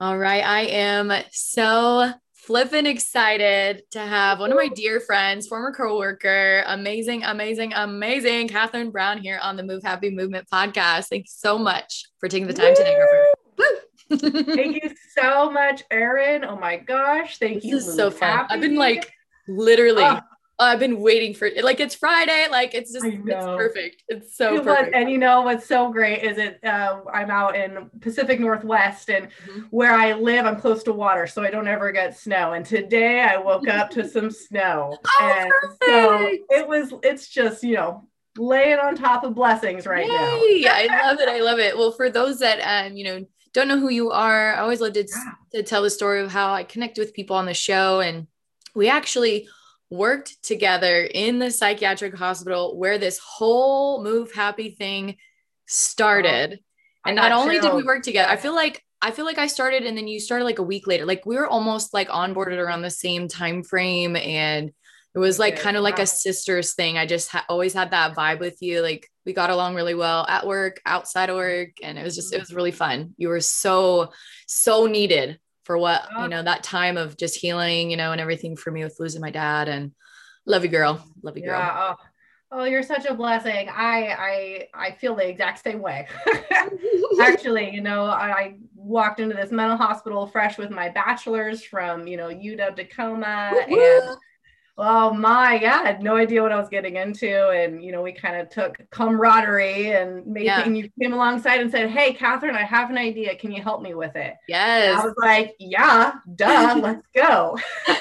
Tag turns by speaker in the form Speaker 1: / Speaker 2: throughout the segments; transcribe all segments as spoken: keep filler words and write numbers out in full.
Speaker 1: All right. I am so flippin' excited to have one of my dear friends, former coworker, amazing, amazing, amazing Catherine Brown here on the Move Happy Movement podcast. Thank you so much for taking the time today, girlfriend.
Speaker 2: Woo!
Speaker 1: Woo!
Speaker 2: Thank you so much, Erin. Oh my gosh. Thank
Speaker 1: This
Speaker 2: you,
Speaker 1: is so
Speaker 2: Move
Speaker 1: fun. I've been
Speaker 2: Happy.
Speaker 1: like
Speaker 2: Oh,
Speaker 1: literally, I've been waiting for it. Like it's Friday. Like it's just,
Speaker 2: I
Speaker 1: it's
Speaker 2: know.
Speaker 1: perfect. It's so
Speaker 2: It was,
Speaker 1: perfect.
Speaker 2: and you know what's so great is it uh, I'm out in Pacific Northwest, and
Speaker 1: Mhm.
Speaker 2: where I live, I'm close to water, so I don't ever get snow. And today I woke up to some snow.
Speaker 1: Oh,
Speaker 2: And so
Speaker 1: perfect.
Speaker 2: it was, it's just, you know, laying on top of blessings right now.
Speaker 1: Yay. I love it. I love it. Well, for those that um, you know, don't know who you are, I always love to,
Speaker 2: Yeah.
Speaker 1: to tell the story of how I connect with people on the show. And we actually worked together in the psychiatric hospital where this whole Move Happy thing
Speaker 2: Oh,
Speaker 1: started.
Speaker 2: I
Speaker 1: And not
Speaker 2: got
Speaker 1: only did we
Speaker 2: chills.
Speaker 1: work together, I
Speaker 2: Yes.
Speaker 1: feel like I feel like I started and then you started like a week later. Like we were almost like onboarded around the same time frame, and it was
Speaker 2: We
Speaker 1: like
Speaker 2: did.
Speaker 1: kind of like a
Speaker 2: Yeah.
Speaker 1: sisters thing. I just ha- always had that vibe with you. Like we got along really well at work, outside of work, and it was just it was really fun. You were so so needed for what, you
Speaker 2: Oh,
Speaker 1: know, that time of just healing, you know, and everything for me with losing my dad. And love you, girl. Love you, girl.
Speaker 2: yeah. Oh, oh, you're such a blessing. I I I feel the exact same way. Actually, you know, I, I walked into this mental hospital fresh with my bachelor's from, you know, U W Tacoma, and
Speaker 1: Woo-woo.
Speaker 2: oh my, yeah, I had no idea what I was getting into. And, you know, we kind of took camaraderie and made
Speaker 1: Yeah.
Speaker 2: things, you came alongside and said, "Hey, Catherine, I have an idea. Can you help me with it?" And I
Speaker 1: Yes.
Speaker 2: was like, "Yeah, duh, let's go."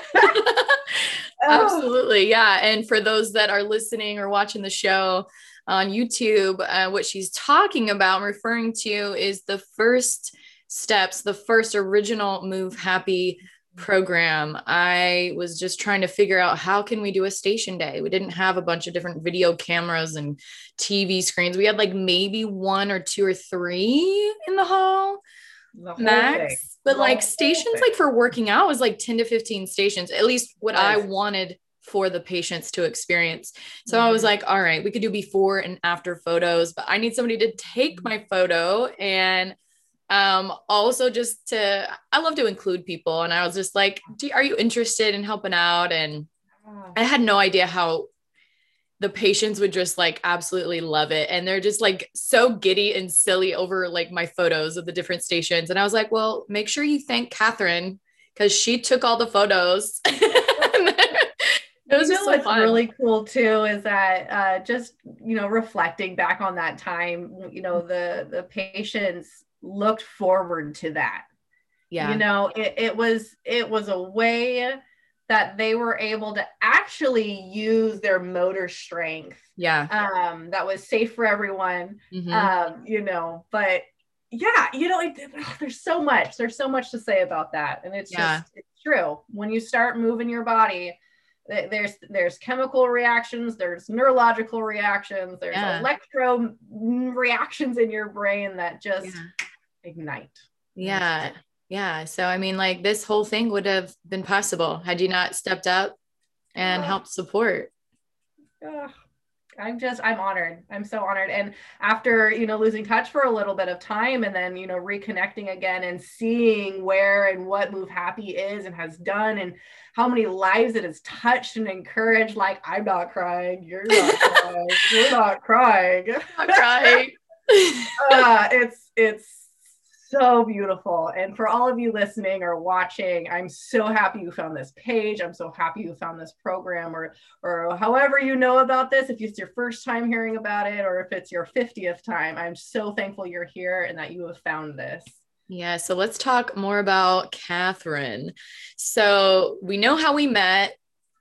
Speaker 2: Oh,
Speaker 1: Absolutely. Yeah. And for those that are listening or watching the show on YouTube, uh, what she's talking about, referring to, is the first steps, the first original Move Happy program. I was just trying to figure out how can we do a station day. We didn't have a bunch of different video cameras and T V screens. We had like maybe one or two or three in the hall
Speaker 2: the whole thing,
Speaker 1: max. But
Speaker 2: the
Speaker 1: like
Speaker 2: whole
Speaker 1: stations,
Speaker 2: thing.
Speaker 1: like for working out, was like ten to fifteen stations, at least what I
Speaker 2: Was.
Speaker 1: wanted for the patients to experience. So I was
Speaker 2: Mm-hmm.
Speaker 1: like, all right, we could do before and after photos, but I need somebody to take my photo. And um also just to, I love to include people, and I was just like, do, are you interested in helping out? And
Speaker 2: Oh,
Speaker 1: I had no idea how the patients would just like absolutely love it, and they're just like so giddy and silly over like my photos of the different stations. And I was like, well, make sure you thank Catherine because she took all the photos. It
Speaker 2: you
Speaker 1: was
Speaker 2: know
Speaker 1: just so
Speaker 2: what's
Speaker 1: fun.
Speaker 2: really cool too is that uh, just, you know, reflecting back on that time, you know, the the patients looked forward to that. You
Speaker 1: Yeah.
Speaker 2: know, it, it was it was a way that they were able to actually use their motor strength,
Speaker 1: Yeah.
Speaker 2: um, that was safe for everyone.
Speaker 1: Mm-hmm.
Speaker 2: Um, you know, but yeah, you know, it, there's so much, there's so much to say about that. And it's
Speaker 1: Yeah.
Speaker 2: just, it's true. When you start moving your body, there's there's chemical reactions, there's neurological reactions, there's
Speaker 1: Yeah.
Speaker 2: electro reactions in your brain that just
Speaker 1: Yeah.
Speaker 2: ignite. And it's
Speaker 1: Yeah. Yeah. So, I mean, like this whole thing would have been possible had you not stepped up and
Speaker 2: oh,
Speaker 1: helped support.
Speaker 2: oh, I'm just, I'm honored. I'm so honored. And after, you know, losing touch for a little bit of time, and then, you know, reconnecting again and seeing where and what Move Happy is and has done, and how many lives it has touched and encouraged, like, I'm not crying, you're not crying, we're not crying.
Speaker 1: Not crying.
Speaker 2: uh, it's, it's, so beautiful. And for all of you listening or watching, I'm so happy you found this page. I'm so happy you found this program, or or however you know about this. If it's your first time hearing about it, or if it's your fiftieth time, I'm so thankful you're here and that you have found this.
Speaker 1: Yeah, so let's talk more about Catherine. So we know how we met.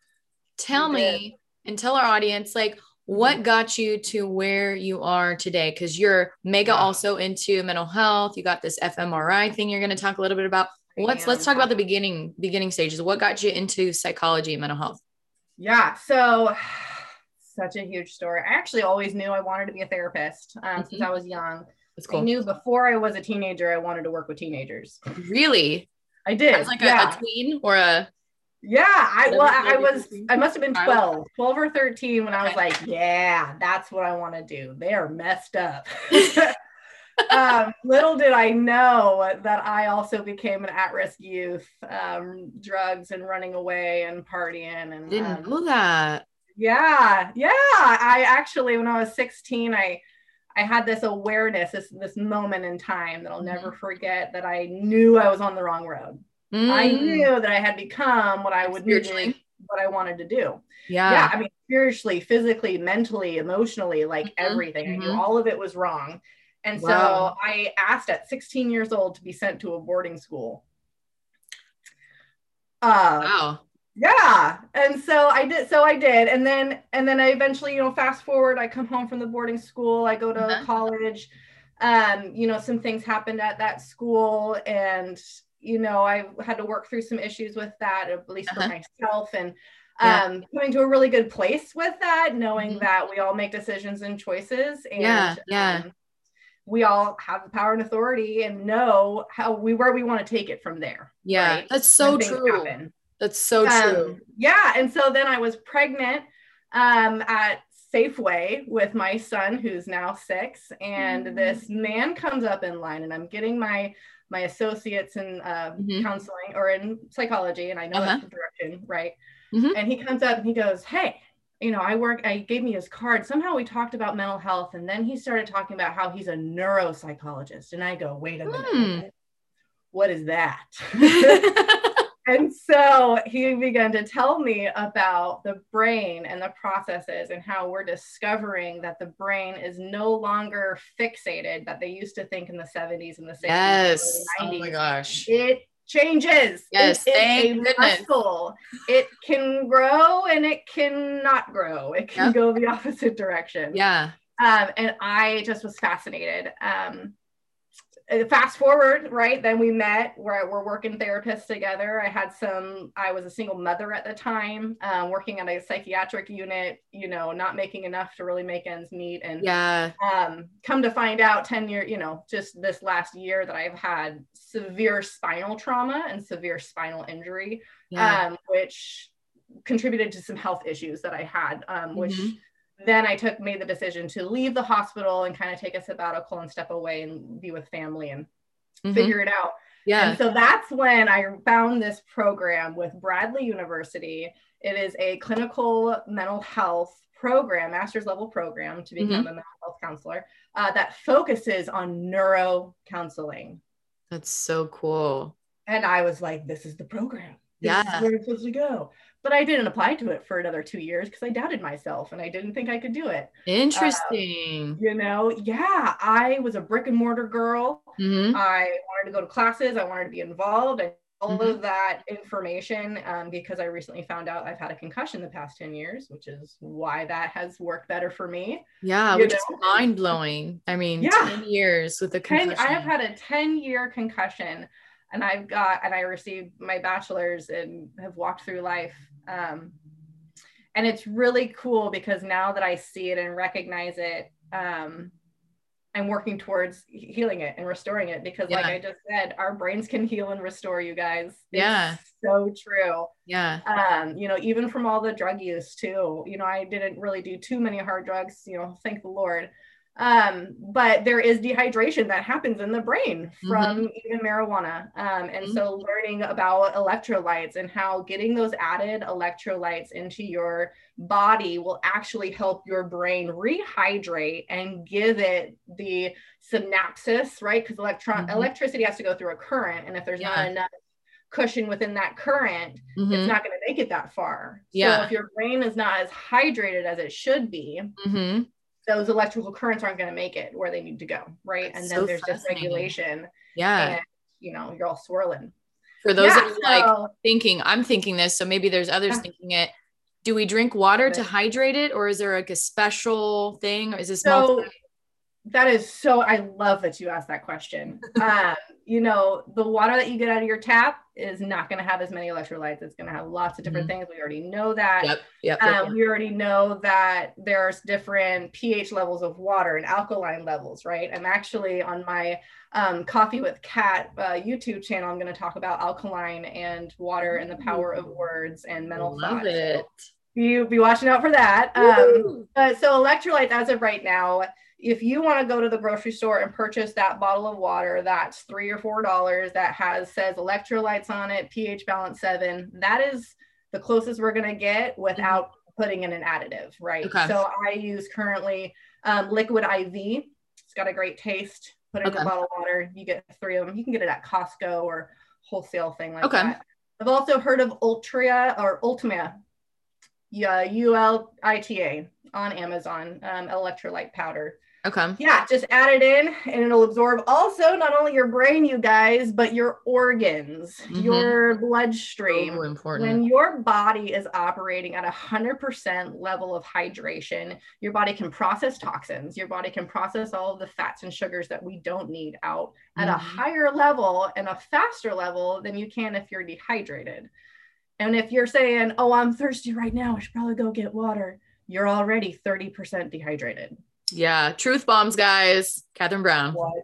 Speaker 2: We
Speaker 1: Tell
Speaker 2: did.
Speaker 1: me and tell our audience, like,
Speaker 2: Mm-hmm.
Speaker 1: what got you to where you are today? Because you're mega
Speaker 2: Yeah,
Speaker 1: also into mental health. You got this fMRI thing you're going to talk a little bit about.
Speaker 2: I
Speaker 1: Let's let's
Speaker 2: am.
Speaker 1: talk about the beginning beginning stages. What got you into psychology and mental health?
Speaker 2: Yeah. So, such a huge story. I actually always knew I wanted to be a therapist, um, since I
Speaker 1: Mhm.
Speaker 2: was young.
Speaker 1: That's
Speaker 2: I
Speaker 1: cool.
Speaker 2: knew before I was a teenager, I wanted to work with teenagers.
Speaker 1: Really?
Speaker 2: I
Speaker 1: As
Speaker 2: did.
Speaker 1: like a, a
Speaker 2: Yeah.
Speaker 1: tween or a
Speaker 2: Yeah, I well,
Speaker 1: whatever
Speaker 2: I
Speaker 1: whatever
Speaker 2: was I must have been
Speaker 1: child?
Speaker 2: twelve, twelve or thirteen when I was
Speaker 1: Okay.
Speaker 2: like, yeah, that's what I want to do. They are messed up. um, little did I know that I also became an at-risk youth, um, drugs and running away and partying. And
Speaker 1: Didn't
Speaker 2: um,
Speaker 1: know that.
Speaker 2: yeah, yeah. I actually, when I was sixteen, I I had this awareness, this this moment in time that I'll never forget, that I knew I was on the wrong road. Mm. I knew that I had become what I would need to, what I wanted to do.
Speaker 1: Yeah.
Speaker 2: Yeah. I mean, spiritually, physically, mentally, emotionally, like mm-hmm. everything. Mm-hmm. I knew all of it was wrong. And wow. so I asked at sixteen years old to be sent to a boarding school. Uh,
Speaker 1: wow.
Speaker 2: Yeah. And so I did, so I did. And then, and then I eventually, you know, fast forward, I come home from the boarding school, I go to uh-huh. college. Um, you know, some things happened at that school, and, you know, I had to work through some issues with that, at least uh-huh. for myself, and
Speaker 1: yeah.
Speaker 2: um, coming to a really good place with that, knowing mm-hmm. that we all make decisions and choices, and
Speaker 1: yeah, yeah.
Speaker 2: Um, we all have the power and authority and know how we, where we want to take it from there.
Speaker 1: Yeah.
Speaker 2: Right?
Speaker 1: That's so true. Happen. That's so true.
Speaker 2: Um, yeah. And so then I was pregnant um, at Safeway with my son, who's now six. And mm-hmm. this man comes up in line, and I'm getting my my associates in uh, mm-hmm. counseling or in psychology. And I know uh-huh. that's the direction, right? Mm-hmm. And he comes up and he goes, hey, you know, I work, I gave me his card. Somehow we talked about mental health. And then he started talking about how he's a neuropsychologist. And I go, wait a minute. Mm. What is that? And so he began to tell me about the brain and the processes, and how we're discovering that the brain is no longer fixated that they used to think in the seventies and the sixties.
Speaker 1: Yes.
Speaker 2: And the nineties.
Speaker 1: Oh my gosh.
Speaker 2: It changes.
Speaker 1: Yes.
Speaker 2: It
Speaker 1: thank
Speaker 2: is a
Speaker 1: goodness.
Speaker 2: muscle. It can grow and it cannot grow. It can yep. go the opposite direction.
Speaker 1: Yeah.
Speaker 2: Um, and I just was fascinated. Um, Fast forward, right? Then we met. We're, we're working therapists together. I had some, I was a single mother at the time, um, working at a psychiatric unit, you know, not making enough to really make ends meet. And
Speaker 1: yeah,
Speaker 2: um, come to find out ten years, you know, just this last year that I've had severe spinal trauma and severe spinal injury, yeah. um, which contributed to some health issues that I had, um, which mm-hmm. then I took, made the decision to leave the hospital and kind of take a sabbatical and step away and be with family and mm-hmm. figure it out.
Speaker 1: Yeah.
Speaker 2: And so that's when I found this program with Bradley University. It is a clinical mental health program, master's level program to become mm-hmm. a mental health counselor uh, that focuses on neuro counseling.
Speaker 1: That's so cool.
Speaker 2: And I was like, this is the program. This
Speaker 1: yeah.
Speaker 2: is where I'm supposed to go. But I didn't apply to it for another two years because I doubted myself and I didn't think I could do it.
Speaker 1: Interesting.
Speaker 2: Uh, you know, yeah, I was a brick and mortar girl. Mm-hmm. I wanted to go to classes. I wanted to be involved, and all mm-hmm. of that information, um, because I recently found out I've had a concussion the past ten years, which is why that has worked better for me.
Speaker 1: Yeah, which know? is mind blowing. I mean, yeah. ten years with a concussion.
Speaker 2: ten, I have had a ten year concussion. And I've got, and I received my bachelor's and have walked through life. Um, and it's really cool because now that I see it and recognize it, um, I'm working towards healing it and restoring it because yeah. like I just said, our brains can heal and restore, you guys. It's
Speaker 1: yeah.
Speaker 2: so true.
Speaker 1: Yeah.
Speaker 2: Um, you know, even from all the drug use too, you know, I didn't really do too many hard drugs, you know, thank the Lord. Um, but there is dehydration that happens in the brain from mm-hmm. even marijuana. Um, and mm-hmm. so learning about electrolytes and how getting those added electrolytes into your body will actually help your brain rehydrate and give it the synapses, right? Because electron mm-hmm. electricity has to go through a current. And if there's yeah. not enough cushion within that current, mm-hmm. it's not going to make it that far.
Speaker 1: Yeah.
Speaker 2: So if your brain is not as hydrated as it should be,
Speaker 1: mm-hmm.
Speaker 2: those electrical currents aren't going to make it where they need to go, right?
Speaker 1: That's
Speaker 2: and then
Speaker 1: so
Speaker 2: there's dysregulation.
Speaker 1: Yeah.
Speaker 2: And, you know, you're all swirling.
Speaker 1: For those
Speaker 2: yeah,
Speaker 1: that are like thinking, I'm thinking this, so maybe there's others yeah. thinking it. Do we drink water to hydrate it, or is there like a special thing? Or is this
Speaker 2: so?
Speaker 1: multi-
Speaker 2: That is so, I love that you asked that question. um, you know, the water that you get out of your tap is not going to have as many electrolytes. It's going to have lots of different mm-hmm. things. We already know that.
Speaker 1: Yep, yep,
Speaker 2: um,
Speaker 1: yep, yep.
Speaker 2: We already know that there's different pH levels of water and alkaline levels, right? I'm actually on my um, Coffee with Kat uh, YouTube channel, I'm going to talk about alkaline and water and the power of words and mental
Speaker 1: love
Speaker 2: thoughts.
Speaker 1: It.
Speaker 2: So you be watching out for that. Um, uh, so electrolytes as of right now, if you want to go to the grocery store and purchase that bottle of water, that's three or four dollars that has says electrolytes on it, pH balance seven. That is the closest we're going to get without mm-hmm. putting in an additive, right? Okay. So I use currently um, liquid I V. It's got a great taste. Put it okay. in a bottle of water. You get three of them. You can get it at Costco or wholesale thing like okay. that. I've also heard of Ultria or Ultima, yeah, U L I T A on Amazon, um, electrolyte powder.
Speaker 1: Okay.
Speaker 2: Yeah, just add it in and it'll absorb also not only your brain, you guys, but your organs, mm-hmm. your bloodstream.
Speaker 1: So important.
Speaker 2: When your body is operating at a hundred percent level of hydration, your body can process toxins. Your body can process all of the fats and sugars that we don't need out at mm-hmm. a higher level and a faster level than you can if you're dehydrated. And if you're saying, oh, I'm thirsty right now, I should probably go get water. You're already thirty percent dehydrated.
Speaker 1: Yeah. Truth bombs, guys. Catherine Brown.
Speaker 2: What?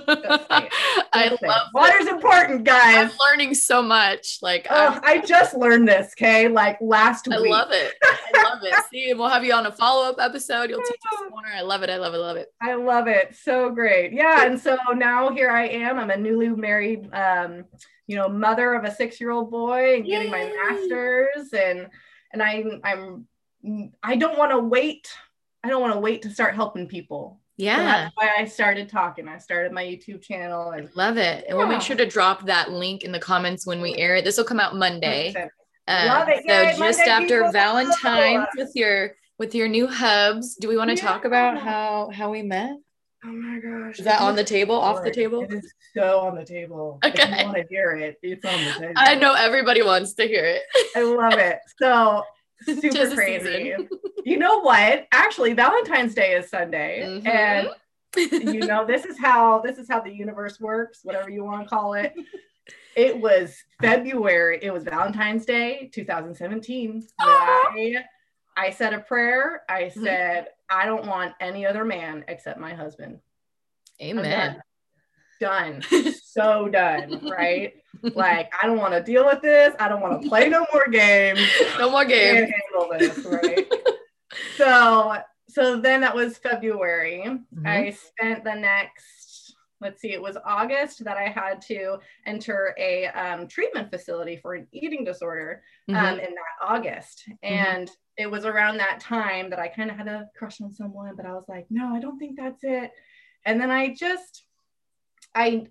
Speaker 1: I love
Speaker 2: water's it. important, guys.
Speaker 1: I'm learning so much. Like
Speaker 2: oh, I just learned this, okay? Like last
Speaker 1: I
Speaker 2: week.
Speaker 1: I love it. I love it. See, we'll have you on a follow-up episode. You'll teach us more. I love it. I love it. I love it.
Speaker 2: I love it. So great. Yeah. And so now here I am. I'm a newly married um, you know, mother of a six-year-old boy and getting Yay. my master's. And and I I'm I don't want to wait. I don't want to wait to start helping people.
Speaker 1: Yeah.
Speaker 2: So that's why I started talking. I started my YouTube channel and
Speaker 1: love it. Yeah. And we'll make sure to drop that link in the comments when we air it. This will come out Monday.
Speaker 2: Uh, love it.
Speaker 1: So
Speaker 2: Yay,
Speaker 1: just
Speaker 2: Monday
Speaker 1: after
Speaker 2: people.
Speaker 1: Valentine's with your with your new hubs, do we want to yeah. talk about how how we met?
Speaker 2: Oh my gosh.
Speaker 1: Is that on the table? Off the table?
Speaker 2: It is so on the table. Okay. If you want to hear it, it's on the table.
Speaker 1: I know everybody wants to hear it.
Speaker 2: I love it. So super crazy. You know what? Actually, Valentine's Day is Sunday. Mm-hmm. And you know, this is how this is how the universe works, whatever you want to call it. It was February, it was Valentine's Day, two thousand seventeen. I, I said a prayer. I said, mm-hmm. I don't want any other man except my husband.
Speaker 1: Amen.
Speaker 2: Done. done. So done, right? Like, I don't want to deal with this. I don't want to play no more games.
Speaker 1: No more games.
Speaker 2: I can't handle this, right? so, so then that was February. Mm-hmm. I spent the next, let's see, it was August that I had to enter a um, treatment facility for an eating disorder um, mm-hmm. in that August. And mm-hmm. it was around that time that I kind of had a crush on someone, but I was like, no, I don't think that's it. And then I just, I,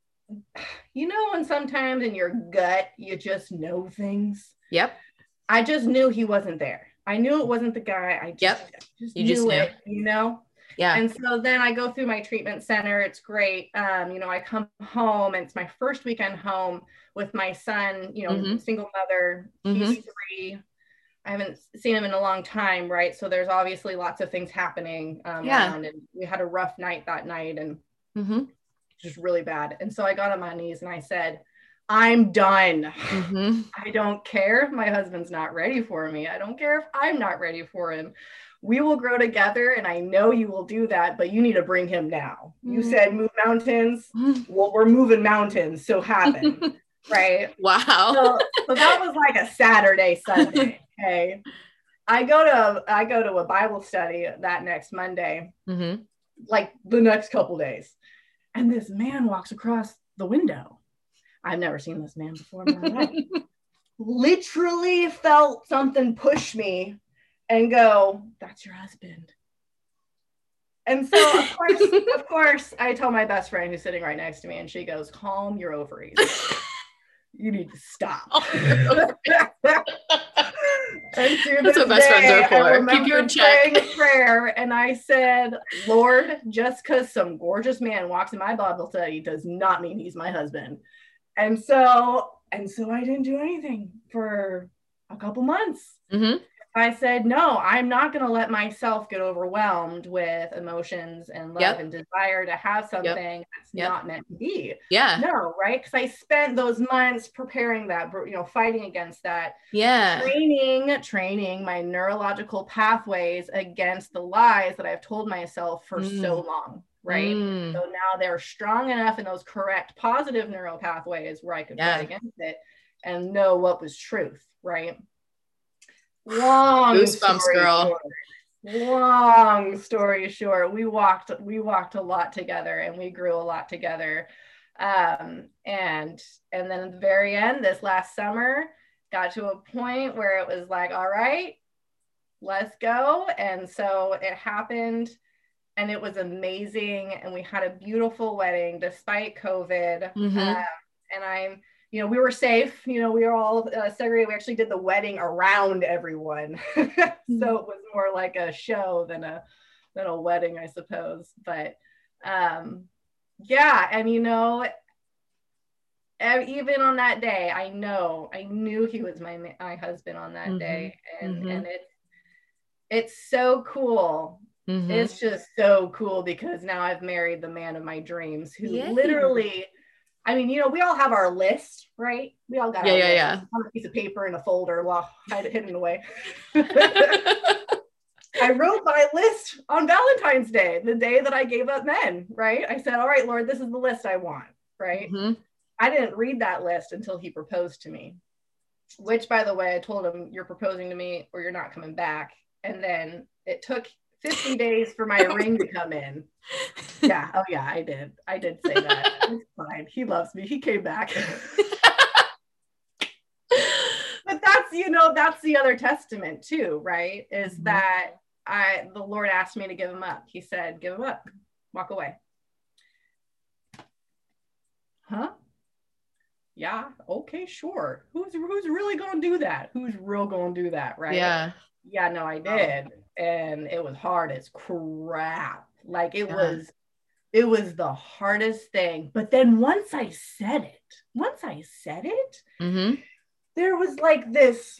Speaker 2: you know, and sometimes in your gut, you just know things.
Speaker 1: Yep.
Speaker 2: I just knew he wasn't there. I knew it wasn't the guy. I just,
Speaker 1: yep.
Speaker 2: just
Speaker 1: you
Speaker 2: knew
Speaker 1: just knew
Speaker 2: it, you know?
Speaker 1: Yeah.
Speaker 2: And so then I go through my treatment center. It's great. Um, you know, I come home and it's my first weekend home with my son, you know, mm-hmm. single mother. Mm-hmm. He's three. I haven't seen him in a long time, right? So there's obviously lots of things happening um,
Speaker 1: yeah.
Speaker 2: around, and we had a rough night that night and
Speaker 1: mm-hmm.
Speaker 2: just really bad. And so I got on my knees and I said, I'm done.
Speaker 1: Mm-hmm.
Speaker 2: I don't care if my husband's not ready for me. I don't care if I'm not ready for him. We will grow together, and I know you will do that, but you need to bring him now. Mm-hmm. You said move mountains. Mm-hmm. Well, we're moving mountains, so happen. Right?
Speaker 1: Wow.
Speaker 2: So, so that was like a Saturday, Sunday. Okay. I go to I go to a Bible study that next Monday,
Speaker 1: mm-hmm.
Speaker 2: like the next couple days. And this man walks across the window. I've never seen this man before in my life. Literally felt something push me and go, that's your husband. And so of course, of course, I tell my best friend who's sitting right next to me, and she goes, calm your ovaries. You need to stop.
Speaker 1: Oh, that's what best friends are for. Keep you in check.
Speaker 2: Praying a prayer, and I said, Lord, just because some gorgeous man walks in my Bible study does not mean he's my husband. And so, and so I didn't do anything for a couple months.
Speaker 1: Mm-hmm.
Speaker 2: I said, no, I'm not going to let myself get overwhelmed with emotions and love
Speaker 1: yep.
Speaker 2: and desire to have something
Speaker 1: yep.
Speaker 2: that's
Speaker 1: yep.
Speaker 2: not meant to be.
Speaker 1: Yeah.
Speaker 2: No, right? Because I spent those months preparing that, you know, fighting against that.
Speaker 1: Yeah.
Speaker 2: Training, training my neurological pathways against the lies that I've told myself for mm. so long. Right.
Speaker 1: Mm.
Speaker 2: So now they're strong enough in those correct positive neural pathways where I could
Speaker 1: yeah.
Speaker 2: fight against it and know what was truth. Right. Long
Speaker 1: goosebumps, girl.
Speaker 2: short. long story short, we walked, we walked a lot together and we grew a lot together. Um, and, and then at the very end, this last summer, got to a point where it was like, all right, let's go. And so it happened and it was amazing. And we had a beautiful wedding despite COVID.
Speaker 1: Mm-hmm.
Speaker 2: Um, and I'm, you know, we were safe, you know, we were all uh, segregated. We actually did the wedding around everyone. So it was more like a show than a, than a wedding, I suppose. But um, yeah. And, you know, even on that day, I know, I knew he was my, my husband on that mm-hmm. day. And, mm-hmm. and it's, it's so cool. Mm-hmm. It's just so cool because now I've married the man of my dreams who Yay. literally, I mean, you know, we all have our list, right? We all got
Speaker 1: yeah,
Speaker 2: our
Speaker 1: yeah,
Speaker 2: list
Speaker 1: yeah.
Speaker 2: on a piece of paper in a folder, well, hide it hidden away. I wrote my list on Valentine's Day, the day that I gave up men, right? I said, all right, Lord, this is the list I want, right? Mm-hmm. I didn't read that list until he proposed to me, which, by the way, I told him, you're proposing to me or you're not coming back. And then it took fifty days for my ring to come in. Yeah. Oh yeah, I did. I did say that. It's fine. He loves me. He came back. But that's, you know, that's the other testament too, right? Is mm-hmm. that I, the Lord asked me to give him up. He said, give him up, walk away. Huh? Yeah. Okay, sure. Who's, who's really going to do that? Who's real going to do that? Right.
Speaker 1: Yeah.
Speaker 2: Yeah, no, I did. And it was hard as crap. Like it yeah. was, it was the hardest thing. But then once I said it, once I said it, mm-hmm. there was like this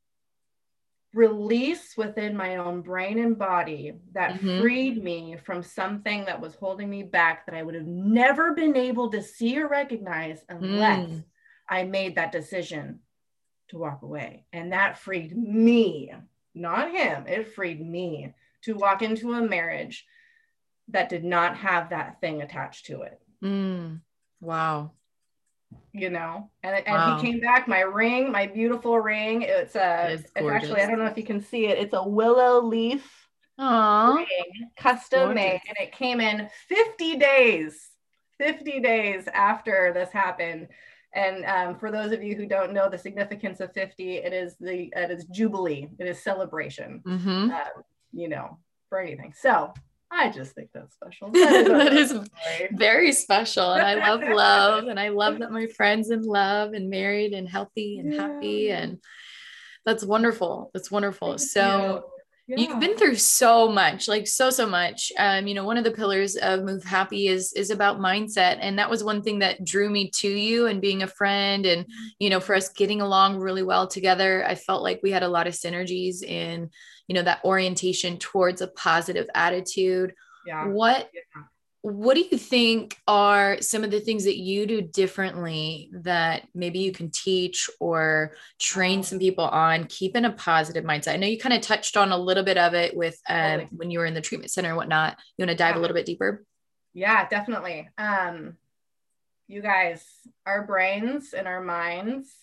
Speaker 2: release within my own brain and body that mm-hmm. freed me from something that was holding me back that I would have never been able to see or recognize unless mm. I made that decision to walk away. And that freed me. Not him. It freed me to walk into a marriage that did not have that thing attached to it.
Speaker 1: Mm. Wow.
Speaker 2: You know, and, and
Speaker 1: wow.
Speaker 2: he came back, my ring, my beautiful ring. It's a, it's, it's actually, I don't know if you can see it. It's a willow leaf
Speaker 1: Aww.
Speaker 2: ring, custom gorgeous. Made. And it came in fifty days, fifty days after this happened. And um, for those of you who don't know the significance of fifty, it is the it is jubilee. It is celebration. Mm-hmm. Uh, you know, for anything. So I just think that's special. That is,
Speaker 1: that is very special, and I love love, and I love that my friend's in love and married and healthy and yeah. happy, and that's wonderful. That's wonderful. Thank so. You. Yeah. You've been through so much, like so, so much. Um, you know, one of the pillars of Move Happy is, is about mindset. And that was one thing that drew me to you and being a friend and, you know, for us getting along really well together. I felt like we had a lot of synergies in, you know, that orientation towards a positive attitude.
Speaker 2: Yeah.
Speaker 1: What,
Speaker 2: yeah.
Speaker 1: what do you think are some of the things that you do differently that maybe you can teach or train some people on keeping a positive mindset? I know you kind of touched on a little bit of it with um, totally. when you were in the treatment center and whatnot. You want to dive yeah. a little bit deeper?
Speaker 2: Yeah, definitely. Um, you guys, our brains and our minds,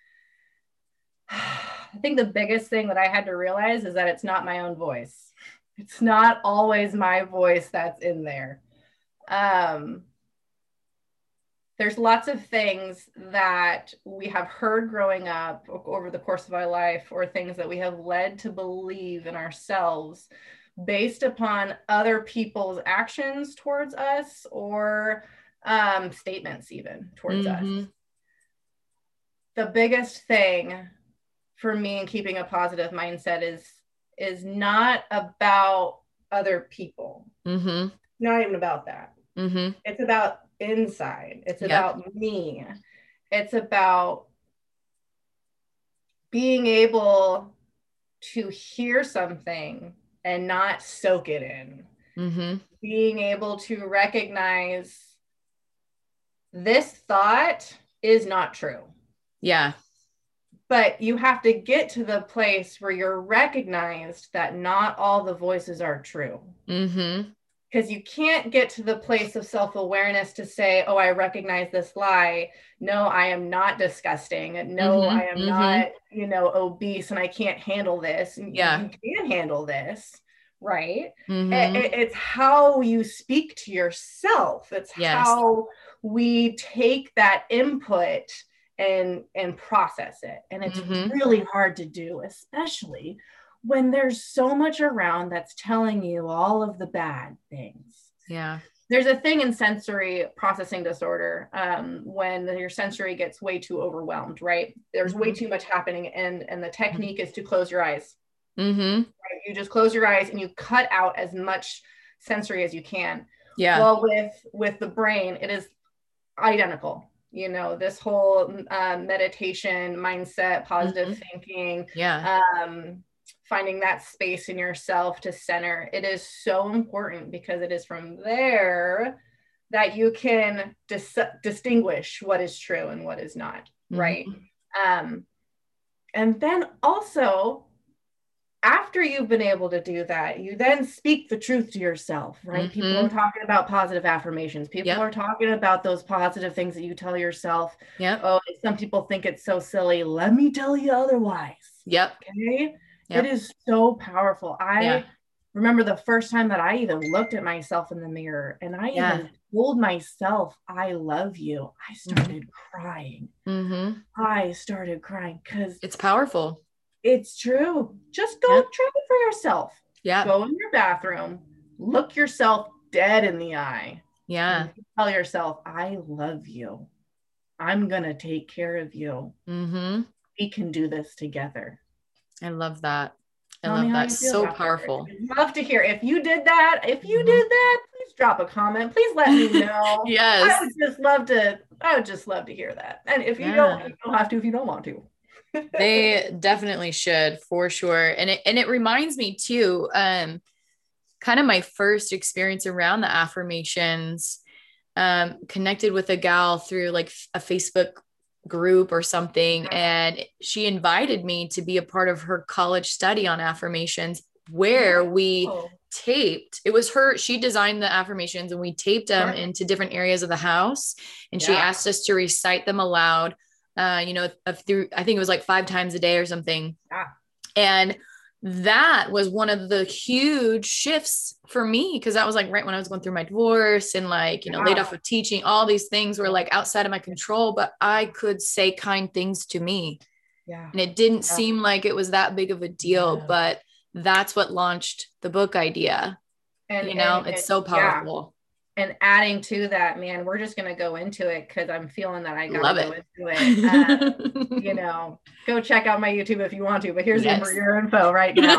Speaker 2: I think the biggest thing that I had to realize is that it's not my own voice. It's not always my voice that's in there. Um, there's lots of things that we have heard growing up over the course of our life, or things that we have led to believe in ourselves based upon other people's actions towards us, or um, statements even towards mm-hmm. us. The biggest thing for me in keeping a positive mindset is, is not about other people. Mm-hmm. Not even about that. Mm-hmm. It's about inside. It's yep. about me. It's about being able to hear something and not soak it in. Mm-hmm. Being able to recognize this thought is not true.
Speaker 1: Yeah.
Speaker 2: But you have to get to the place where you're recognized that not all the voices are true. Mm-hmm. Because you can't get to the place of self-awareness to say, oh, I recognize this lie. No, I am not disgusting. No, mm-hmm, I am mm-hmm. not, you know, obese and I can't handle this.
Speaker 1: Yeah.
Speaker 2: You can handle this, right?
Speaker 1: Mm-hmm.
Speaker 2: It, it's how you speak to yourself. It's
Speaker 1: yes.
Speaker 2: how we take that input and and process it. And it's mm-hmm. really hard to do, especially when there's so much around that's telling you all of the bad things.
Speaker 1: Yeah.
Speaker 2: There's a thing in sensory processing disorder um, when your sensory gets way too overwhelmed, right? There's mm-hmm. way too much happening, and, and the technique mm-hmm. is to close your eyes.
Speaker 1: Mm-hmm.
Speaker 2: Right? You just close your eyes and you cut out as much sensory as you can.
Speaker 1: Yeah.
Speaker 2: Well, with, with the brain, it is identical. You know, this whole uh, meditation, mindset, positive mm-hmm. thinking,
Speaker 1: yeah.
Speaker 2: um, finding that space in yourself to center. It is so important because it is from there that you can dis- distinguish what is true and what is not, mm-hmm. right? Um, and then also, after you've been able to do that, you then speak the truth to yourself, right? Mm-hmm. People are talking about positive affirmations. People yep. are talking about those positive things that you tell yourself.
Speaker 1: Yep.
Speaker 2: Oh, some people think it's so silly. Let me tell you otherwise.
Speaker 1: Yep.
Speaker 2: Okay.
Speaker 1: Yep.
Speaker 2: It is so powerful. I
Speaker 1: yeah.
Speaker 2: remember the first time that I even looked at myself in the mirror and I yeah. even told myself, I love you. I started mm-hmm. crying.
Speaker 1: Mm-hmm.
Speaker 2: I started crying because
Speaker 1: it's powerful.
Speaker 2: It's true. Just go
Speaker 1: yeah.
Speaker 2: try it for yourself.
Speaker 1: Yeah.
Speaker 2: Go in your bathroom, look yourself dead in the eye.
Speaker 1: Yeah.
Speaker 2: And tell yourself, I love you. I'm going to take care of you.
Speaker 1: Mm-hmm.
Speaker 2: We can do this together.
Speaker 1: I love that. I
Speaker 2: Tell
Speaker 1: love that. So powerful.
Speaker 2: I'd love to hear. If you did that, if you mm-hmm. did that, please drop a comment. Please let me know.
Speaker 1: yes.
Speaker 2: I would just love to, I would just love to hear that. And if you yeah. don't, you don't have to if you don't want to.
Speaker 1: They definitely should, for sure. And it, and it reminds me too, um, kind of my first experience around the affirmations, um, connected with a gal through like a Facebook group or something. And she invited me to be a part of her college study on affirmations, where we oh. taped, it was her, she designed the affirmations and we taped them sure. into different areas of the house. And yeah. she asked us to recite them aloud. Uh, you know, through, I think it was like five times a day or something.
Speaker 2: Ah.
Speaker 1: And that was one of the huge shifts for me. Cause that was like right when I was going through my divorce and like, you know, yeah. laid off of teaching, all these things were like outside of my control, but I could say kind things to me.
Speaker 2: Yeah.
Speaker 1: And it didn't
Speaker 2: yeah.
Speaker 1: seem like it was that big of a deal,
Speaker 2: yeah.
Speaker 1: but that's what launched the book idea. And, you know, and, it's and, so powerful.
Speaker 2: Yeah. And adding to that, man, we're just going to go into it because I'm feeling that I got to go into it. Uh, you know, go check out my YouTube if you want to, but here's yes. your, your info right now.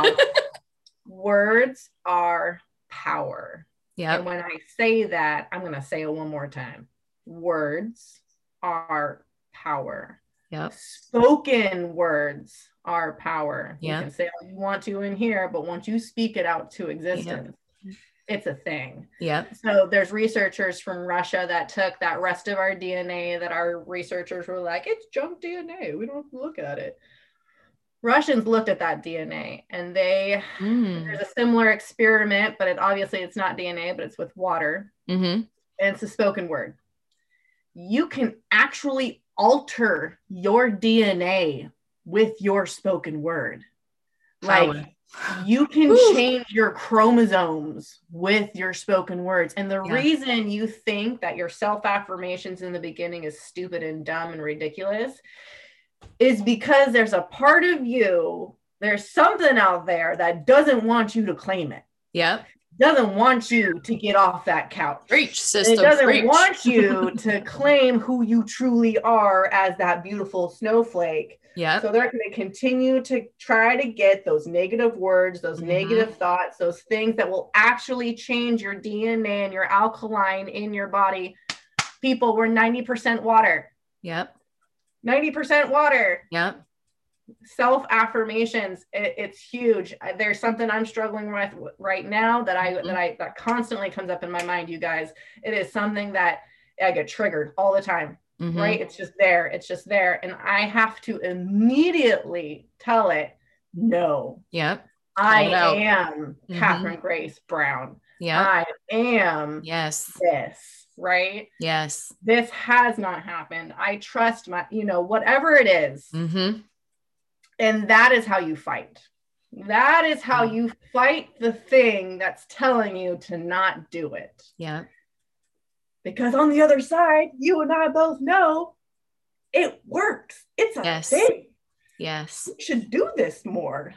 Speaker 2: Words are power.
Speaker 1: Yeah.
Speaker 2: And when I say that, I'm going to say it one more time. Words are power.
Speaker 1: Yep.
Speaker 2: Spoken words are power.
Speaker 1: Yep.
Speaker 2: You can say all you want to in here, but once you speak it out to existence, yep. it's a thing.
Speaker 1: Yeah.
Speaker 2: So there's researchers from Russia that took that rest of our D N A that our researchers were like, it's junk D N A. We don't have to look at it. Russians looked at that D N A and they, mm. there's a similar experiment, but it obviously it's not D N A, but it's with water.
Speaker 1: Mm-hmm.
Speaker 2: And it's a spoken word. You can actually alter your D N A with your spoken word.
Speaker 1: Power.
Speaker 2: Like, you can Ooh. change your chromosomes with your spoken words. And the yeah. reason you think that your self-affirmations in the beginning is stupid and dumb and ridiculous is because there's a part of you, there's something out there that doesn't want you to claim it.
Speaker 1: Yeah.
Speaker 2: Doesn't want you to get off that couch.
Speaker 1: Preach, system.
Speaker 2: It doesn't
Speaker 1: Preach.
Speaker 2: want you to claim who you truly are as that beautiful snowflake.
Speaker 1: Yeah.
Speaker 2: So they're going to continue to try to get those negative words, those mm-hmm. negative thoughts, those things that will actually change your D N A and your alkaline in your body. People, we're ninety percent water.
Speaker 1: Yep.
Speaker 2: ninety percent water.
Speaker 1: Yep.
Speaker 2: Self-affirmations, it, it's huge. There's something I'm struggling with right now that I mm-hmm. that I that constantly comes up in my mind, you guys. It is something that I get triggered all the time. Mm-hmm. Right? It's just there. It's just there. And I have to immediately tell it, no.
Speaker 1: Yep.
Speaker 2: I am mm-hmm. Catherine Grace Brown.
Speaker 1: Yeah.
Speaker 2: I am
Speaker 1: yes.
Speaker 2: this. Right?
Speaker 1: Yes.
Speaker 2: This has not happened. I trust my, you know, whatever it is.
Speaker 1: Mm-hmm.
Speaker 2: And that is how you fight. That is how you fight the thing that's telling you to not do it.
Speaker 1: Yeah.
Speaker 2: Because on the other side, you and I both know it works. It's a
Speaker 1: Yes.
Speaker 2: thing.
Speaker 1: Yes.
Speaker 2: We should do this more.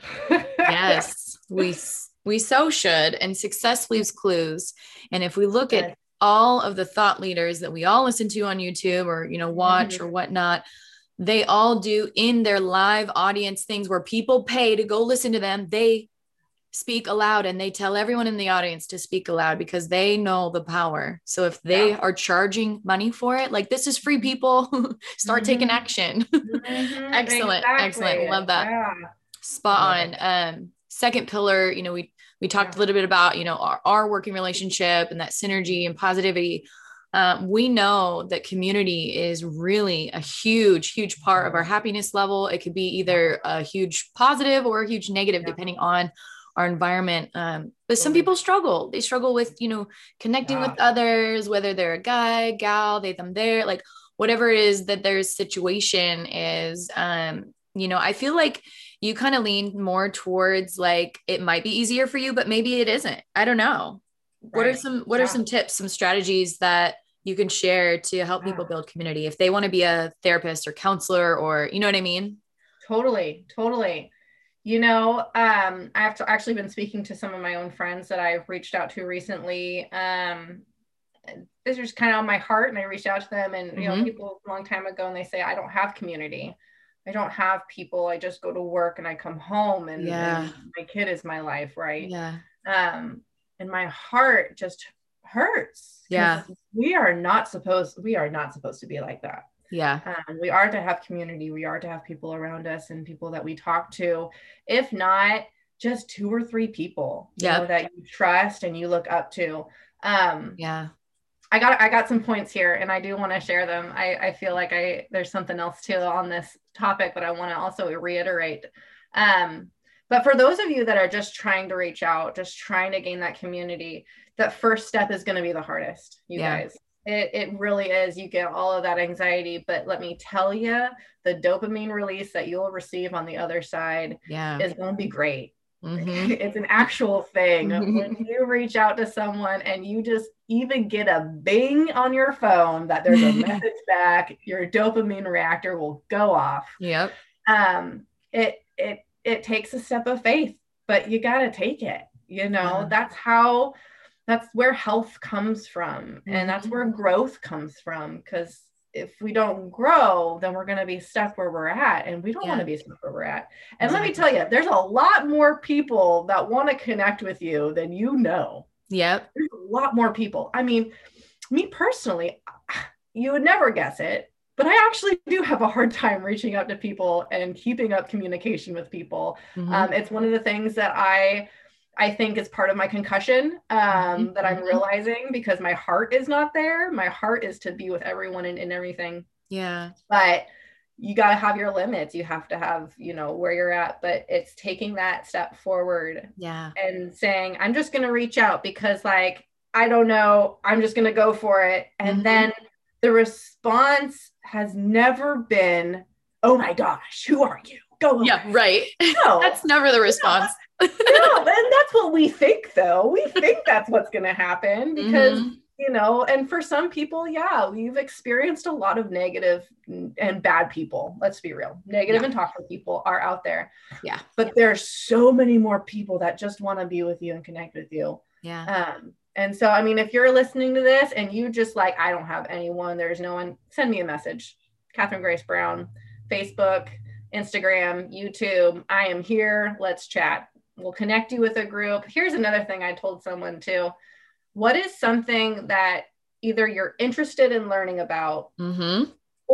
Speaker 1: Yes. We, we so should. And success leaves clues. And if we look
Speaker 2: Yes.
Speaker 1: at all of the thought leaders that we all listen to on YouTube or, you know, watch mm-hmm. or whatnot, they all do in their live audience things where people pay to go listen to them. They speak aloud and they tell everyone in the audience to speak aloud because they know the power. So if they yeah. are charging money for it, like, this is free, people, start mm-hmm. taking action. Mm-hmm. Excellent. Exactly. Excellent. Love that. Yeah. Spot on. Um, second pillar, you know, we, we talked yeah. a little bit about, you know, our, our working relationship and that synergy and positivity. Um, we know that community is really a huge, huge part of our happiness level. It could be either a huge positive or a huge negative, yeah. depending on our environment. Um, but some people struggle. They struggle with, you know, connecting yeah. with others, whether they're a guy, gal, they, them, there, like whatever it is that their situation is. Um, you know, I feel like you kind of lean more towards like, it might be easier for you, but maybe it isn't. I don't know. What right. are some, what yeah. are some tips, some strategies that you can share to help people build community if they want to be a therapist or counselor, or, you know what I mean? Totally.
Speaker 2: Totally. You know, um, I've actually been speaking to some of my own friends that I've reached out to recently. Um, this is kind of on my heart, and I reached out to them, and, you mm-hmm. know, people a long time ago, and they say, I don't have community. I don't have people. I just go to work and I come home, and, yeah. and my kid is my life. Right.
Speaker 1: Yeah.
Speaker 2: Um, and my heart just hurts.
Speaker 1: Yeah.
Speaker 2: We are not supposed, we are not supposed to be like that.
Speaker 1: Yeah.
Speaker 2: Um, we are to have community. We are to have people around us and people that we talk to. If not, just two or three people you yep. know, that you trust and you look up to. Um,
Speaker 1: yeah.
Speaker 2: I got, I got some points here, and I do want to share them. I, I feel like I, there's something else too on this topic, but I want to also reiterate. Um, but for those of you that are just trying to reach out, just trying to gain that community, that first step is going to be the hardest, you yeah. guys. It, it really is. You get all of that anxiety, but let me tell you, the dopamine release that you'll receive on the other side
Speaker 1: yeah.
Speaker 2: is going to be great.
Speaker 1: Mm-hmm.
Speaker 2: It's an actual thing. When you reach out to someone and you just even get a bing on your phone that there's a message back, your dopamine reactor will go off.
Speaker 1: Yep.
Speaker 2: Um, it, it, it takes a step of faith, but you got to take it, you know, yeah. that's how, that's where health comes from. Mm-hmm. And that's where growth comes from. Because if we don't grow, then we're going to be stuck where we're at. And we don't yeah. want to be stuck where we're at. And exactly. let me tell you, there's a lot more people that want to connect with you than you know.
Speaker 1: Yep.
Speaker 2: There's a lot more people. I mean, me personally, you would never guess it, but I actually do have a hard time reaching out to people and keeping up communication with people. Mm-hmm. Um, it's one of the things that I I think is part of my concussion um, mm-hmm. that I'm realizing, because my heart is not there. My heart is to be with everyone and, and everything.
Speaker 1: Yeah.
Speaker 2: But you got to have your limits. You have to have, you know, where you're at, but it's taking that step forward.
Speaker 1: Yeah.
Speaker 2: And saying, I'm just going to reach out because, like, I don't know, I'm just going to go for it. And mm-hmm. then the response has never been, oh my gosh, who are you? Go.
Speaker 1: Yeah. Right.
Speaker 2: No,
Speaker 1: that's never the response.
Speaker 2: No, and that's what we think, though. We think that's what's going to happen because, mm-hmm. you know, and for some people, yeah, we've experienced a lot of negative and bad people. Let's be real. Negative yeah. and toxic people are out there.
Speaker 1: Yeah.
Speaker 2: But there's so many more people that just want to be with you and connect with you.
Speaker 1: Yeah.
Speaker 2: Um, and so, I mean, if you're listening to this and you just like, I don't have anyone, there's no one, send me a message. Catherine Grace Brown, Facebook, Instagram, YouTube. I am here. Let's chat. We'll connect you with a group. Here's another thing I told someone too. What is something that either you're interested in learning about
Speaker 1: mm-hmm.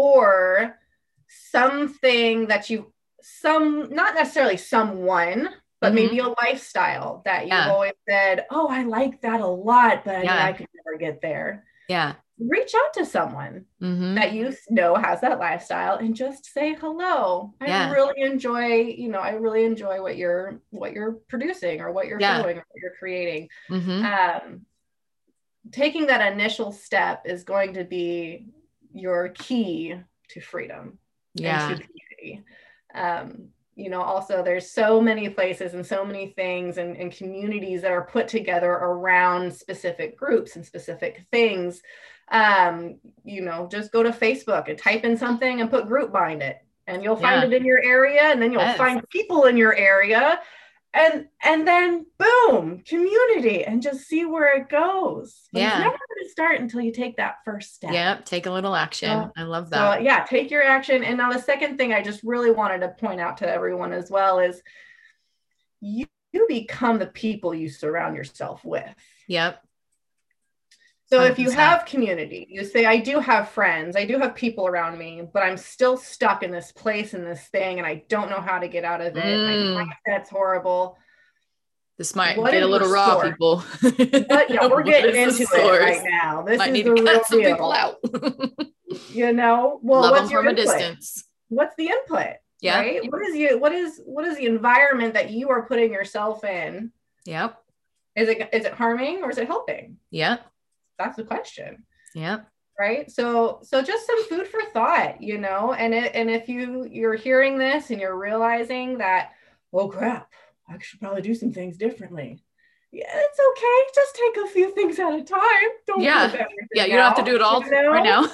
Speaker 2: or something that you, some, not necessarily someone, but mm-hmm. maybe a lifestyle that you've yeah. always said, oh, I like that a lot, but yeah. I, mean, I could never get there.
Speaker 1: Yeah.
Speaker 2: Reach out to someone
Speaker 1: mm-hmm.
Speaker 2: that you know has that lifestyle and just say hello. I yeah. really enjoy, you know, I really enjoy what you're what you're producing or what you're yeah. showing or what you're creating.
Speaker 1: Mm-hmm.
Speaker 2: Um, taking that initial step is going to be your key to freedom
Speaker 1: yeah.
Speaker 2: and to community. Um, you know, also there's so many places and so many things and, and communities that are put together around specific groups and specific things. Um, you know, just go to Facebook and type in something and put group behind it, and you'll find
Speaker 1: Yeah.
Speaker 2: it in your area, and then you'll
Speaker 1: Yes.
Speaker 2: find people in your area, and and then boom, community, and just see where it goes. But
Speaker 1: Yeah.
Speaker 2: it's never going to start until you take that first step.
Speaker 1: Yep. Take a little action.
Speaker 2: So,
Speaker 1: I love
Speaker 2: so
Speaker 1: that.
Speaker 2: yeah, take your action. And now the second thing I just really wanted to point out to everyone as well is you, you become the people you surround yourself with.
Speaker 1: Yep.
Speaker 2: So
Speaker 1: one hundred percent.
Speaker 2: if you have community, you say, I do have friends, I do have people around me, but I'm still stuck in this place, in this thing, and I don't know how to get out of it.
Speaker 1: Mm.
Speaker 2: My mindset's horrible.
Speaker 1: This might
Speaker 2: What
Speaker 1: get a
Speaker 2: is
Speaker 1: little
Speaker 2: the
Speaker 1: raw,
Speaker 2: score?
Speaker 1: people.
Speaker 2: But yeah, we're
Speaker 1: What
Speaker 2: getting
Speaker 1: is the
Speaker 2: into it
Speaker 1: source?
Speaker 2: right now. This
Speaker 1: Might
Speaker 2: is
Speaker 1: need
Speaker 2: the
Speaker 1: to
Speaker 2: real
Speaker 1: cut some
Speaker 2: deal.
Speaker 1: people out.
Speaker 2: You know, well,
Speaker 1: Love
Speaker 2: what's
Speaker 1: them
Speaker 2: your
Speaker 1: from a
Speaker 2: input?
Speaker 1: distance.
Speaker 2: What's the input?
Speaker 1: Yeah.
Speaker 2: Right? What is you? What is what is the environment that you are putting yourself in?
Speaker 1: Yep.
Speaker 2: Is it is it harming or is it helping?
Speaker 1: Yep.
Speaker 2: That's the question.
Speaker 1: Yep.
Speaker 2: Right. So so just some food for thought, you know, and it, and if you you're hearing this and you're realizing that, oh crap, I should probably do some things differently. Yeah, it's okay. Just take a few things at a time. Don't
Speaker 1: Yeah.
Speaker 2: flip everything
Speaker 1: Yeah. You don't have to
Speaker 2: out,
Speaker 1: do it all
Speaker 2: you know?
Speaker 1: right now.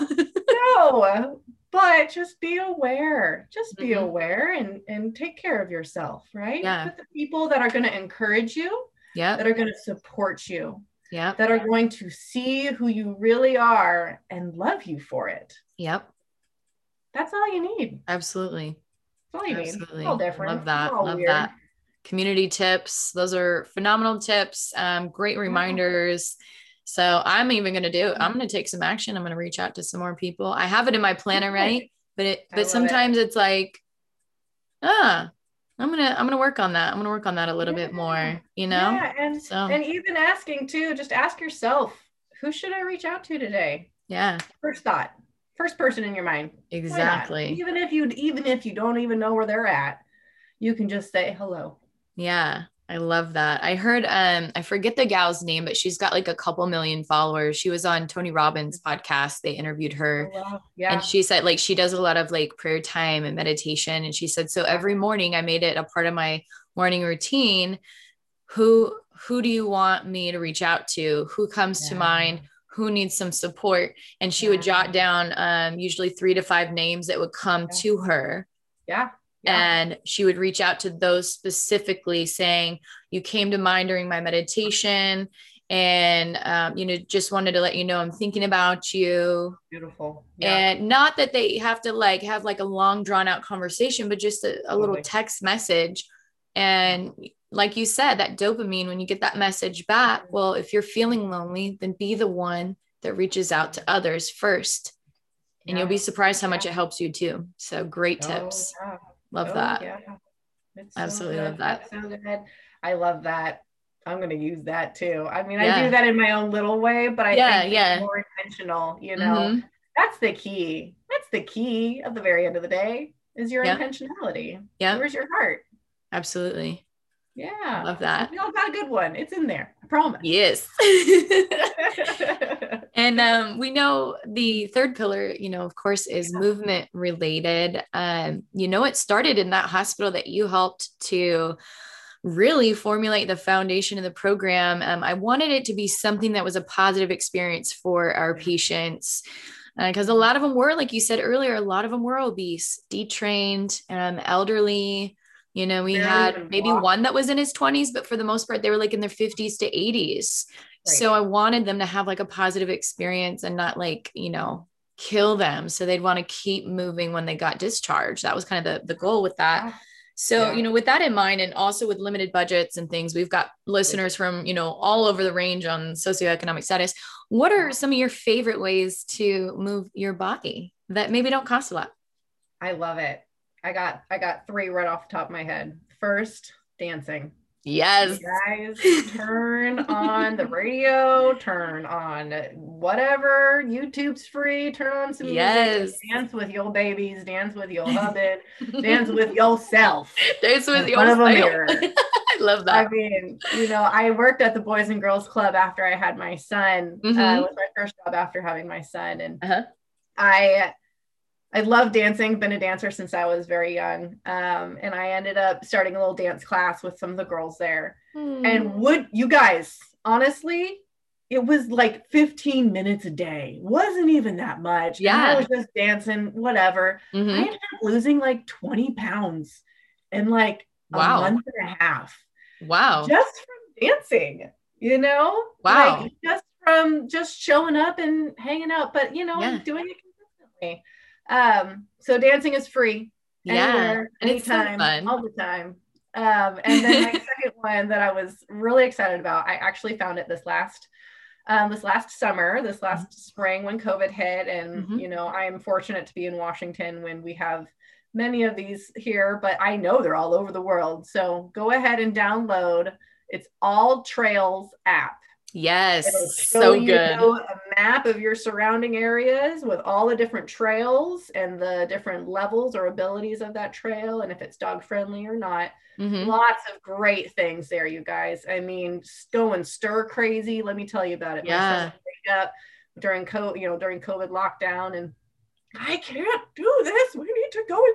Speaker 2: No, but just be aware. Just be
Speaker 1: Mhm.
Speaker 2: aware and and take care of yourself, right?
Speaker 1: Yeah.
Speaker 2: Put the people that are going to encourage you,
Speaker 1: Yep.
Speaker 2: that are going to support you,
Speaker 1: Yep.
Speaker 2: that are going to see who you really are and love you for it.
Speaker 1: Yep.
Speaker 2: That's all you need.
Speaker 1: Absolutely.
Speaker 2: That's all you
Speaker 1: Absolutely.
Speaker 2: need. It's all different.
Speaker 1: Love that.
Speaker 2: It's all
Speaker 1: Love
Speaker 2: weird.
Speaker 1: that. Community tips. Those are phenomenal tips. Um, great reminders. So I'm even going to do, I'm going to take some action. I'm going to reach out to some more people. I have it in my plan already, but it,
Speaker 2: I
Speaker 1: but
Speaker 2: love
Speaker 1: sometimes
Speaker 2: it.
Speaker 1: it's like, ah, I'm going to, I'm going to work on that. I'm going to work on that a little
Speaker 2: Yeah.
Speaker 1: bit more, you know?
Speaker 2: Yeah. And,
Speaker 1: so,
Speaker 2: and even asking too, just ask yourself, who should I reach out to today?
Speaker 1: yeah.
Speaker 2: First thought, first person in your mind.
Speaker 1: Exactly.
Speaker 2: Even if you, even if you don't even know where they're at, you can just say hello.
Speaker 1: Yeah. I love that. I heard, um, I forget the gal's name, but she's got like a couple million followers. She was on Tony Robbins' podcast. They interviewed her.
Speaker 2: Oh, wow. Yeah.
Speaker 1: And she said like, she does a lot of like prayer time and meditation. And she said, so every morning I made it a part of my morning routine. Who, who do you want me to reach out to? Who comes
Speaker 2: Yeah.
Speaker 1: to mind? Who needs some support? And she
Speaker 2: Yeah.
Speaker 1: would jot down, um, usually three to five names that would come
Speaker 2: Yeah.
Speaker 1: to her.
Speaker 2: Yeah. Yeah.
Speaker 1: And she would reach out to those specifically saying, you came to mind during my meditation. And, um, you know, just wanted to let you know, I'm thinking about you.
Speaker 2: Beautiful. Yeah.
Speaker 1: And not that they have to like have like a long drawn out conversation, but just a, a little text message. And like you said, that dopamine, when you get that message back, well, if you're feeling lonely, then be the one that reaches out to others first. And
Speaker 2: Yeah.
Speaker 1: you'll be surprised how
Speaker 2: Yeah.
Speaker 1: much it helps you too. So great
Speaker 2: Oh,
Speaker 1: tips.
Speaker 2: yeah.
Speaker 1: Love
Speaker 2: Oh,
Speaker 1: that.
Speaker 2: yeah. It's so
Speaker 1: Absolutely
Speaker 2: good.
Speaker 1: love that.
Speaker 2: That's so good. I love that. I'm going to use that too. I mean,
Speaker 1: Yeah.
Speaker 2: I do that in my own little way, but I
Speaker 1: Yeah,
Speaker 2: think
Speaker 1: yeah.
Speaker 2: it's more intentional, you know,
Speaker 1: Mhm.
Speaker 2: that's the key. That's the key at the very end of the day is your
Speaker 1: Yeah.
Speaker 2: intentionality.
Speaker 1: Yeah.
Speaker 2: Where's your heart?
Speaker 1: Absolutely.
Speaker 2: Yeah.
Speaker 1: Love that.
Speaker 2: We all got a good one. It's in there. I promise.
Speaker 1: Yes. And um, we know the third pillar, you know, of course, is movement related. Um, you know, it started in that hospital that you helped to really formulate the foundation of the program. Um, I wanted it to be something that was a positive experience for our patients. Because uh, a lot of them were, like you said earlier, a lot of them were obese, detrained, um, elderly. You know, we
Speaker 2: Barely
Speaker 1: had
Speaker 2: even
Speaker 1: maybe
Speaker 2: walk.
Speaker 1: one that was in his twenties, but for the most part, they were like in their fifties to eighties.
Speaker 2: Right.
Speaker 1: So I wanted them to have like a positive experience and not like, you know, kill them. So they'd want to keep moving when they got discharged. That was kind of the, the goal with that.
Speaker 2: Yeah.
Speaker 1: So,
Speaker 2: Yeah.
Speaker 1: you know, with that in mind, and also with limited budgets and things, we've got listeners from, you know, all over the range on socioeconomic status. What are some of your favorite ways to move your body that maybe don't cost a lot?
Speaker 2: I love it. I got, I got three right off the top of my head. First, dancing.
Speaker 1: Yes.
Speaker 2: You guys, turn on the radio, turn on whatever, YouTube's free, turn on some
Speaker 1: Yes.
Speaker 2: music, dance with your babies, dance with your husband, dance with yourself.
Speaker 1: Dance with
Speaker 2: in front of a
Speaker 1: yourself.
Speaker 2: mirror.
Speaker 1: I love
Speaker 2: I
Speaker 1: that.
Speaker 2: mean, you know, I worked at the Boys and Girls Club after I had my son.
Speaker 1: Mhm.
Speaker 2: Uh, it was my first job after having my son. And
Speaker 1: Uh-huh.
Speaker 2: I I love dancing, been a dancer since I was very young. Um, and I ended up starting a little dance class with some of the girls there. Mm. And would you guys, honestly, it was like fifteen minutes a day. Wasn't even that much. Yeah. And I was just dancing, whatever. Mm-hmm. I ended up losing like twenty pounds in like wow. a month and a half.
Speaker 1: Wow.
Speaker 2: Just from dancing, you know?
Speaker 1: Wow.
Speaker 2: Like just from just showing up and hanging out, but you know, yeah. and doing it consistently. Um, so dancing is free.
Speaker 1: Yeah.
Speaker 2: Anywhere,
Speaker 1: and
Speaker 2: anytime,
Speaker 1: it's so fun.
Speaker 2: all the time. Um, and then my second one that I was really excited about, I actually found it this last Um, this last summer, this last mm-hmm. spring when COVID hit. And, mm-hmm. you know, I'm fortunate to be in Washington when we have many of these here, but I know they're all over the world. So go ahead and download. It's All Trails app.
Speaker 1: Yes.
Speaker 2: It'll show so you good. A map of your surrounding areas with all the different trails and the different levels or abilities of that trail. And if it's dog friendly or not. Mm-hmm. Lots of great things there, you guys. I mean, going stir crazy. Let me tell you about it.
Speaker 1: Yeah.
Speaker 2: My son wake up during COVID, you know, during COVID lockdown, and I can't do this. We need to go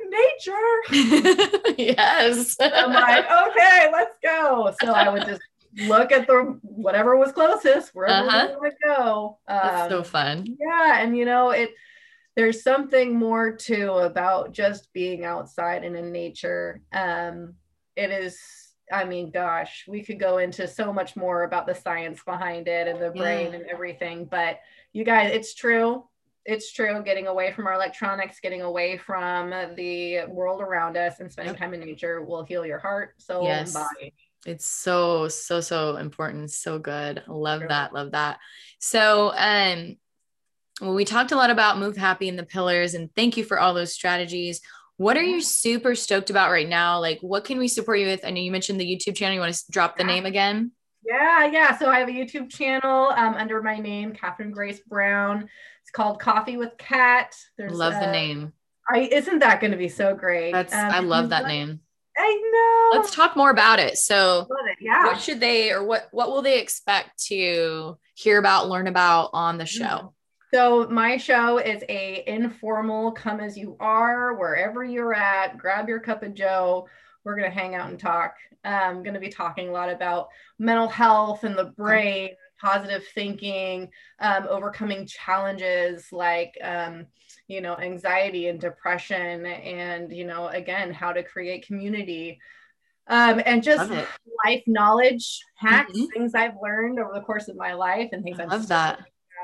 Speaker 2: in nature.
Speaker 1: Yes.
Speaker 2: I'm like, okay, let's go. So I would just look at the whatever was closest, wherever uh-huh. we want to go. Um,
Speaker 1: That's so fun.
Speaker 2: Yeah, and you know it. There's something more too about just being outside and in nature. Um, It is, I mean, gosh, we could go into so much more about the science behind it and the brain yeah. and everything. But you guys, it's true. It's true. Getting away from our electronics, getting away from the world around us and spending yep. time in nature will heal your heart, soul, yes. and body.
Speaker 1: It's so, so, so important. So good. Love true. that. Love that. So, um, well, we talked a lot about Move Happy and the pillars, and thank you for all those strategies. What are you super stoked about right now? Like, what can we support you with? I know you mentioned the YouTube channel. You want to drop the yeah. name again?
Speaker 2: Yeah, yeah. So I have a YouTube channel um, under my name, Catherine Grace Brown. It's called Coffee with Kat.
Speaker 1: There's love uh, the name.
Speaker 2: I isn't that going to be so great?
Speaker 1: That's um, I love that name.
Speaker 2: I know.
Speaker 1: Let's talk more about it. So,
Speaker 2: love it. Yeah.
Speaker 1: What should they or what what will they expect to hear about, learn about on the show? Mm-hmm.
Speaker 2: So my show is a informal come as you are, wherever you're at, grab your cup of joe. We're going to hang out and talk. I'm going to be talking a lot about mental health and the brain, positive thinking, um, overcoming challenges like, um, you know, anxiety and depression, and, you know, again, how to create community. Um, and just life knowledge hacks, mm-hmm. things I've learned over the course of my life and things
Speaker 1: I
Speaker 2: I'm
Speaker 1: love that.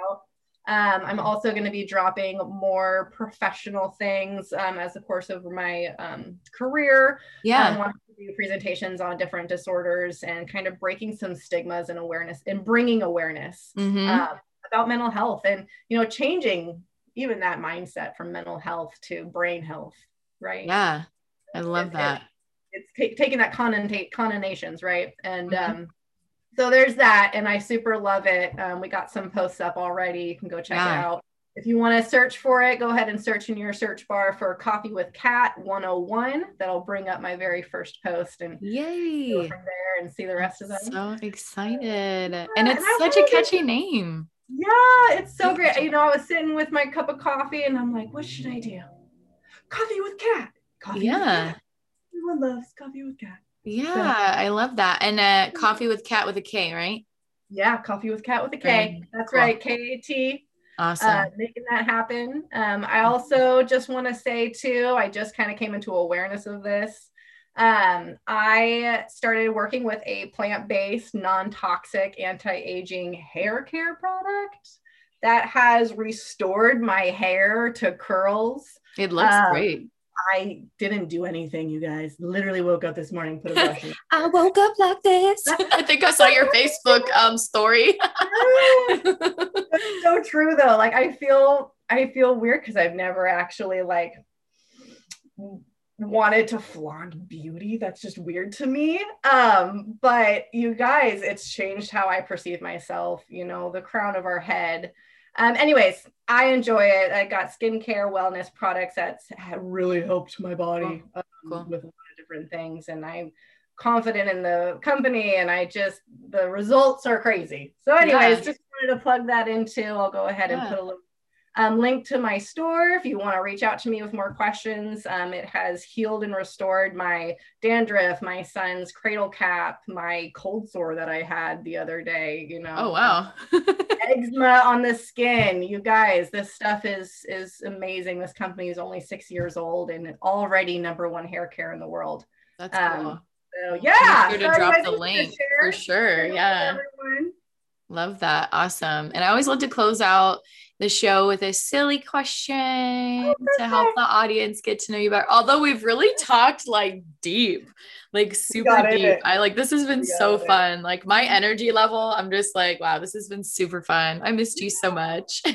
Speaker 2: Um, I'm also going to be dropping more professional things um, as the course of my um, career.
Speaker 1: Yeah.
Speaker 2: I want to do presentations on different disorders and kind of breaking some stigmas and awareness and bringing awareness mm-hmm. uh, about mental health and, you know, changing even that mindset from mental health to brain health. Right.
Speaker 1: Yeah. I love
Speaker 2: it,
Speaker 1: that.
Speaker 2: It, it's t- taking that connotate connotations. Right. And, mm-hmm. um, so there's that, and I super love it. Um, we got some posts up already. You can go check yeah. it out. If you want to search for it, go ahead and search in your search bar for Coffee with Kat one oh one. That'll bring up my very first post, and
Speaker 1: yay,
Speaker 2: go from there and see the rest of them.
Speaker 1: So excited, yeah, and it's and such a catchy it. name.
Speaker 2: Yeah, it's so great. You know, I was sitting with my cup of coffee, and I'm like, what should I do? Coffee with Kat. Coffee
Speaker 1: yeah.
Speaker 2: with Kat. Everyone loves Coffee with Kat.
Speaker 1: Yeah, so, I love that. And uh, Coffee with Kat with a K, right?
Speaker 2: Yeah, Coffee with Kat with a K. That's cool. Right, K A T.
Speaker 1: Awesome.
Speaker 2: Uh, making that happen. Um, I also just want to say too, I just kind of came into awareness of this. Um, I started working with a plant-based, non-toxic, anti-aging hair care product that has restored my hair to curls.
Speaker 1: It looks um, great.
Speaker 2: I didn't do anything, you guys. Literally woke up this morning, put a brush in.
Speaker 1: I woke up like this. I think I saw your Facebook um story.
Speaker 2: It's so true though. Like I feel I feel weird because I've never actually like wanted to flaunt beauty. That's just weird to me. Um, but you guys, it's changed how I perceive myself, you know, the crown of our head. Um, anyways, I enjoy it. I got skincare wellness products that's really helped my body um, cool. with a lot of different things. And I'm confident in the company, and I just, the results are crazy. So anyways, yeah. just wanted to plug that in too. I'll go ahead yeah. and put a little um, link to my store if you want to reach out to me with more questions. Um, it has healed and restored my dandruff, my son's cradle cap, my cold sore that I had the other day, you know.
Speaker 1: Oh, wow.
Speaker 2: Eczema on the skin. You guys, this stuff is is amazing. This company is only six years old and already number one hair care in the world.
Speaker 1: That's
Speaker 2: um,
Speaker 1: cool.
Speaker 2: So yeah.
Speaker 1: Make sure to drop the link for sure. Yeah. Love that. Awesome. And I always love to close out the show with a silly question oh, to help the audience get to know you better. Although we've really talked like deep, like super deep. I like, this has been so fun. Like my energy level, I'm just like, wow, this has been super fun. I missed you so much.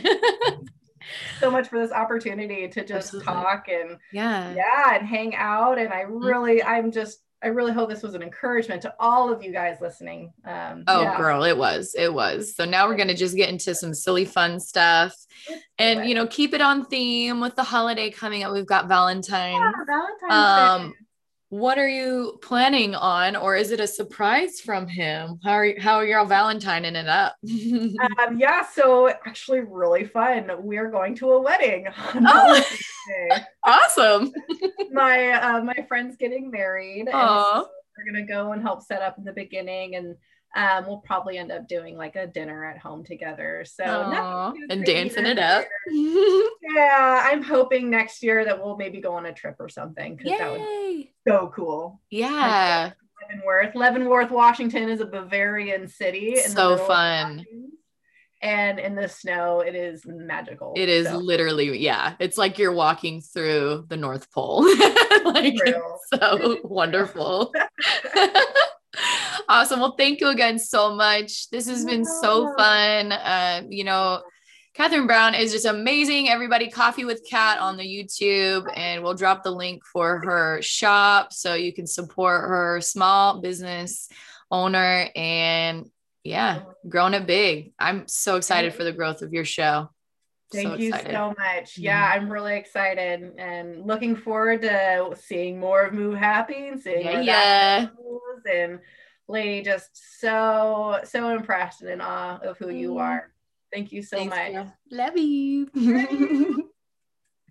Speaker 2: So much for this opportunity to just Absolutely. Talk and
Speaker 1: yeah,
Speaker 2: yeah, and hang out. And I really, mm-hmm. I'm just, I really hope this was an encouragement to all of you guys listening. Um,
Speaker 1: oh,
Speaker 2: yeah.
Speaker 1: girl, it was, it was. So now we're going to just get into some silly fun stuff and, you know, keep it on theme with the holiday coming up. We've got Valentine's.
Speaker 2: Yeah, Valentine's
Speaker 1: um, Day. What are you planning on, or is it a surprise from him? How are you, how are y'all Valentining it up?
Speaker 2: um, yeah, so actually really fun. We are going to a wedding on Valentine's Day.
Speaker 1: Awesome.
Speaker 2: my uh, my friend's getting married.
Speaker 1: Aww.
Speaker 2: And so we're gonna go and help set up in the beginning, and um, we'll probably end up doing like a dinner at home together. So
Speaker 1: and dancing it up.
Speaker 2: Yeah, I'm hoping next year that we'll maybe go on a trip or something, because that would be so cool.
Speaker 1: Yeah.
Speaker 2: Leavenworth. Leavenworth, Washington is a Bavarian city.
Speaker 1: So fun.
Speaker 2: And in the snow, it is magical.
Speaker 1: It is so. Literally, yeah. It's like you're walking through the North Pole. Like, so wonderful. Awesome. Well, thank you again so much. This has been so fun. Uh, you know, Catherine Brown is just amazing. Everybody, Coffee with Kat on the YouTube, and we'll drop the link for her shop so you can support her small business owner and yeah, growing it big. I'm so excited for the growth of your show.
Speaker 2: Thank so you so much. Yeah, I'm really excited and looking forward to seeing more of Move Happy and seeing
Speaker 1: yeah, yeah.
Speaker 2: and Lady, just so so impressed and in awe of who you are. Thank you so
Speaker 1: Thanks,
Speaker 2: much.
Speaker 1: Girl. Love you.